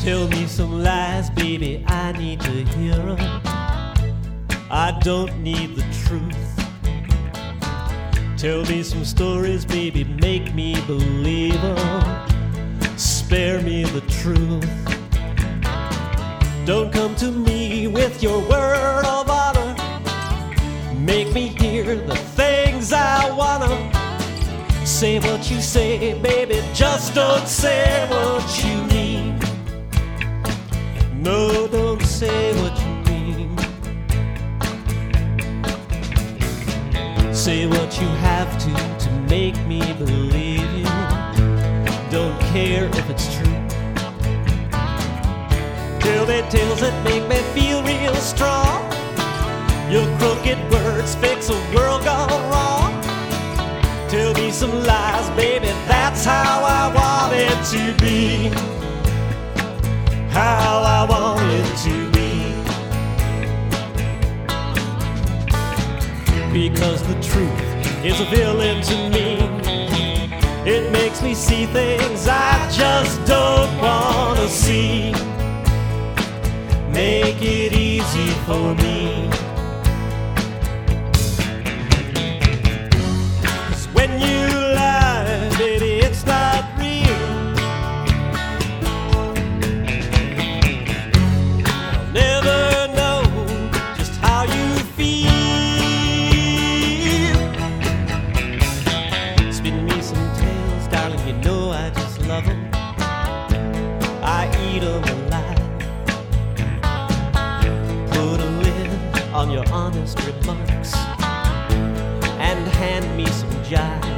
Tell me some lies, baby, I need to hear them. I don't need the truth. Tell me some stories, baby, make me believe them. Spare me the truth. Don't come to me with your word of honor. Make me hear the things I wanna. Say what you say, baby, just don't say what you mean. No, don't say what you mean. Say what you have to make me believe you. Don't care if it's true. Tell me tales that make me feel real strong. Your crooked words fix a world gone wrong. Tell me some lies, baby, that's how I want it to be. How I want it to be. Because the truth is a villain to me. It makes me see things I just don't want to see. Make it easy for me. 'Cause when you lie, baby, it's not real. I'll never know just how you feel. Spin me some tales, darling, you know I just love them. I eat them alive. Put a lid on your honest remarks and hand me some jive.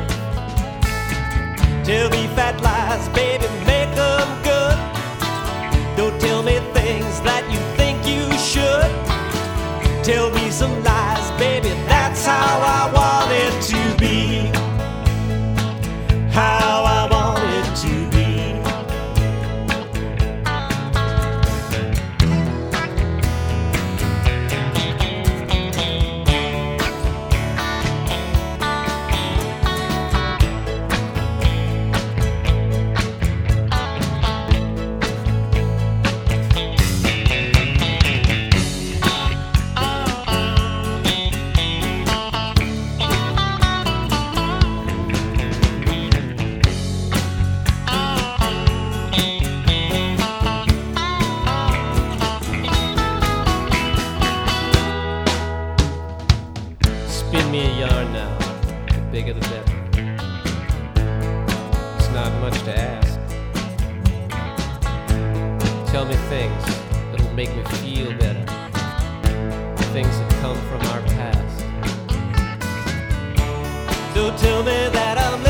Tell me fat lies, baby, make them good. Don't tell me things that you think you should. Tell me some lies, baby, that's how I want it to be. How I want it to be. Spin me a yarn now, the bigger the better. It's not much to ask. Tell me things that'll make me feel better. Things that come from our past. Don't tell me that I'm